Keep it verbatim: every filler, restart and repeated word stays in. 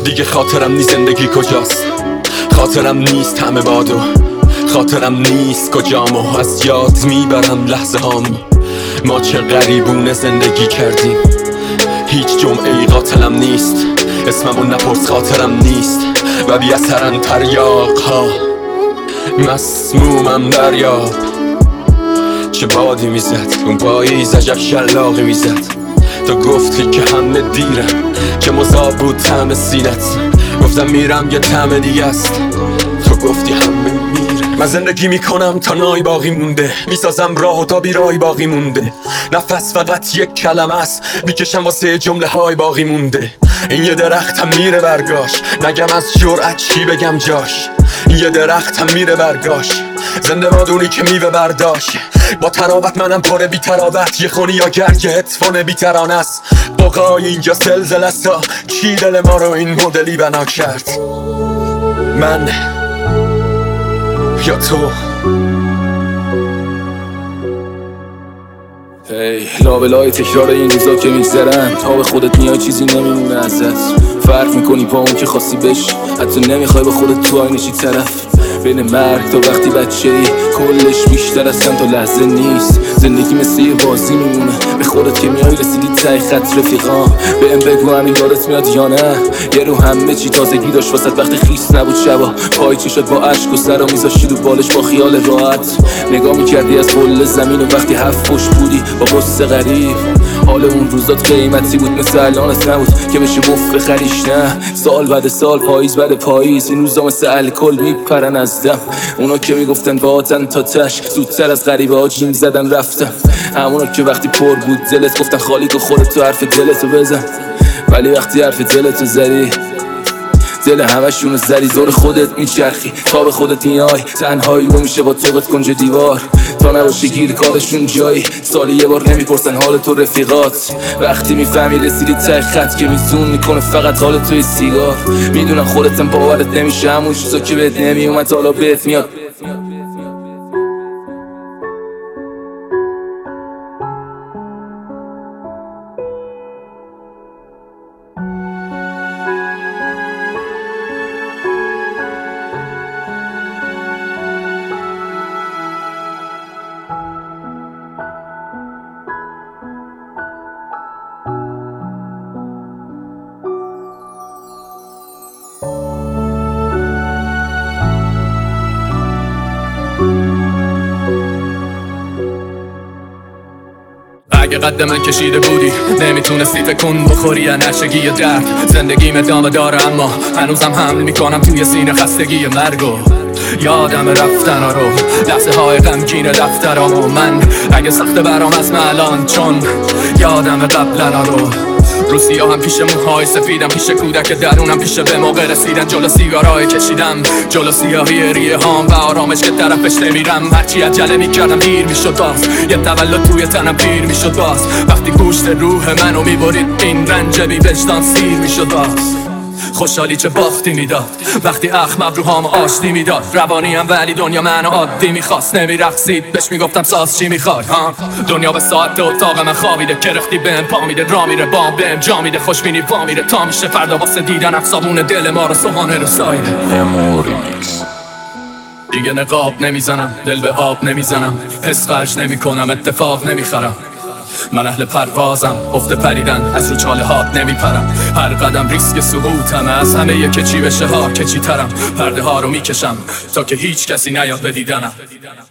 دیگه خاطرم نیست زندگی کجاست، خاطرم نیست همه بادو، خاطرم نیست کجام و از یاد میبرم لحظه هامو. ما چه غریبونه زندگی کردیم، هیچ جمعه ای قاتلم نیست، اسممو نپرس خاطرم نیست و بی اثرن تریاق ها. مسمومم دریاب چه بادی میزد، اون پاییز عجب شلاقی میزد. تو گفتی که همه دیرم، چه مذاب بود طعم سینت. گفتم میرم یه طعم دیگه است، تو گفتی همه میره. من زندگی میکنم تا نای باقی مونده، میسازم راه و تا بیرای باقی مونده. نفس فقط یک کلمه است، میکشم واسه جمله های باقی مونده. این یه درختم میره برگاش، نگم از جرأت چی بگم جاش. این یه درختم میره برگاش، زنده بادونی که میوه برداشت. با تراوت منم پاره بی تراوت، یه خونی یا گرگ هتفون بی ترانه است. بقای اینجا زلزله است، چی دل ما رو این مدلی بنا کرد؟ من یا تو؟ هی لابلای تکرار این روزا که میگذرن، تا به خودت میای چیزی نمیمونه ازت. فرق میکنی با اون که خواستی بشی، حتی نمیخوای به خودت تو آینه چی طرف. بین مرگ تا وقتی بچه ای کلش بیشتر از چند تا لحظه نیست. زندگی مثل یه بازی میمونه، به خودت که میای رسیدی ته خط رفیقان. بهم بگو همین یادت میاد یا نه؟ یه رو همه چی تازگی داشت واسط وقتی خیس نبود شبا. پای چی شد با اشک و سر میذاشتی رو بالش با خیال راحت. نگاه میکردی از کل زمین و وقتی هفت پشت بودی با قصه غریب. حال اون روزات قیمتی بود مثل الانت نبود که بشه مفت بخریش. نه سال بعد سال، پاییز بعد پاییز، این روزا مثل الکل میپرن از دم. اونا که میگفتن باتن تا تش، زودتر از غریبه ها جیم زدن رفتم. همونا که وقتی پر بود دلت گفتن خالی که خودت تو حرف دلتو بزن. ولی وقتی حرف دلتو زدی، دل همشونو زدی. زور خودت میچرخی تا به خودت میای، تنهایی رو میشه با توقت کنج دیوار. تا نباشه گیر کارشون جایی، سالی یه بار نمیپرسن حال تو رفیقات. وقتی میفهمی رسیدی ته خط که میزون میکنه فقط حال توی سیگار. میدونم خودتم باورت نمیشه، همون چیزا که بهت نمیومد حالا بهت میاد. اگه قد من کشیده بودی نمیتونستی فکر بخوری یا نشگی یا درد. زندگیم ادامه داره اما هنوزم حمل میکنم توی سینه خستگی مرگو. یادم رفتن ها رو، لحظه های غمگین دفترام و من. اگه سخته برام از الان چون یادم قبلن ها رو. رو سیاهم پیش موهای سفیدم، پیش کودک درونم، پیش به موقع رسیدن جلو سیگارای کشیدم، جلو سیاهی ریه هام و آرامش که طرفش نمیرم. هرچی عجله میکردم دیر میشد باز، یه تولد توی تنم پیر میشد باز. وقتی گوشت روح منو میبرید این رنج بی وجدان سیر میشد باز. خوشحالی چه باختی میداد وقتی اخم ابروهام آشتی میداد. روانیم ولی دنیا منو عادی میخواست، نمیرقصید بهش میگفتم ساز چی میخوای ها. دنیا به ساعت اتاق من خوابیده، کرختی بهم پا میده، را میره بام بهم جا میده، خوشبینی پا میره تا میشه فردا واسه دیدن افسابون دل ما رو سوانه رو سایده. دیگه نقاب نمیزنم، دل به آب نمیزنم، حس خرج نمیکنم، اتفاق نمیخرم. من اهل پروازم، افت پریدن از رو چاله هات نمیپرم. هر قدم ریسک سقوطمه، از همه یه که چی بشه ها که چی ترم. پرده ها رو میکشم تا که هیچ کسی نیاد به دیدنم.